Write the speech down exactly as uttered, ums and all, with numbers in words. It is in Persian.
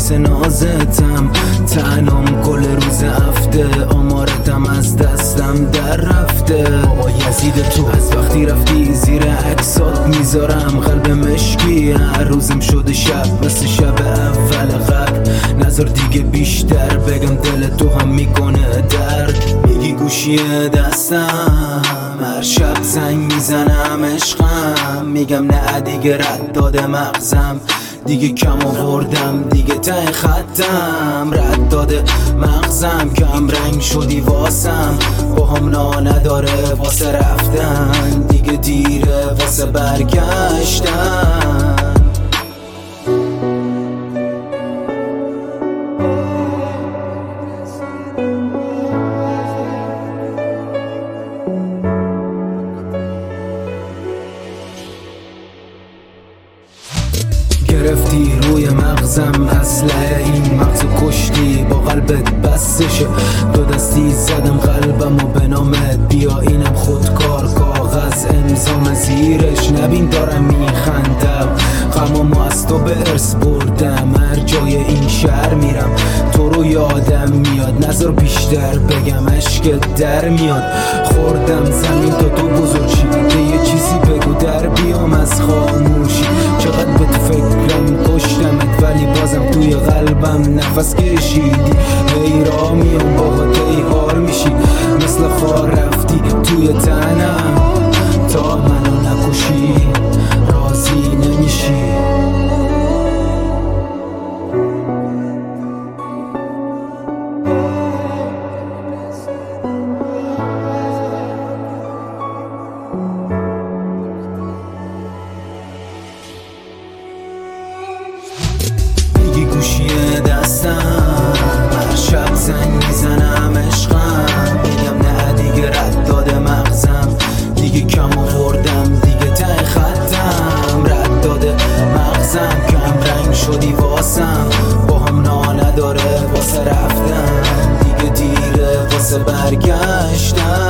واسه نازتم، تنام کل روز هفته، آمارتم از دستم در رفته. بابا یزید تو از وقتی رفتی زیر عکسات میذارم قلب مشکی، هر روزم شده شب مثل شب اول قبل. نظر دیگه بیشتر بگم دل تو هم میکنه درد. میگی گوشی دستم هر شب زنگ میزنم عشقم، میگم نه دیگه رد داده مغزم، دیگه کم آوردم دیگه ته خطم، رد داده مغزم، کم رنگ شدی واسم، با هم نا نداره واسه رفتن، دیگه دیره واسه برگشتن. گرفتی روی مغزم اسلحه، این مغزو کشتی با قلبت بسشه، دو دستی زدم قلبم و به نامت، بیا اینم خودکار کاغذ امضام زیرش، نبین دارم میخندم، غمامو از تو به ارث بردم، هر جای این شهر میرم تو رو یادم میاد، نظر بیشتر بگم عشقت در میاد، خوردم زمین تا تو بزرگ شی، یه چیزی بگو در بیام از خاموشی، چقدر به تو فکرم کشتمت ولی بازم توی قلبم نفس کشیدی، هی را میام باهات ای حال میشی، مثل خار رفتی توی تنم، تا منو نکشی راضی نمیشی. گوشی دستم هر شب زنگ میزنم عشقم، میگم نه دیگه رد داده مغزم، دیگه کم آوردم دیگه ته خطم، رد داده مغزم، کم رنگ شدی واسم، با هم نا نداره واسه رفتن، دیگه دیره واسه برگشتن.